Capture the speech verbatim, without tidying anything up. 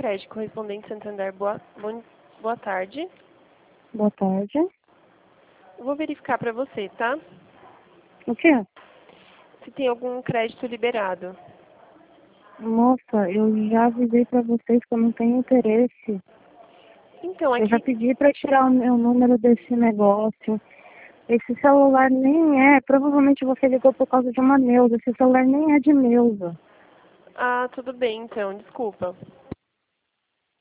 crédito correspondente Santander. Boa, bom, boa tarde. Boa tarde. Eu vou verificar para você, tá? O quê? Se tem algum crédito liberado. Moça, eu já avisei pra vocês que eu não tenho interesse. Então, Eu já aqui... pedi pra tirar o meu número desse negócio. Esse celular nem é, provavelmente você ligou por causa de uma Neuza. Esse celular nem é de Neuza. Ah, tudo bem, então. Desculpa.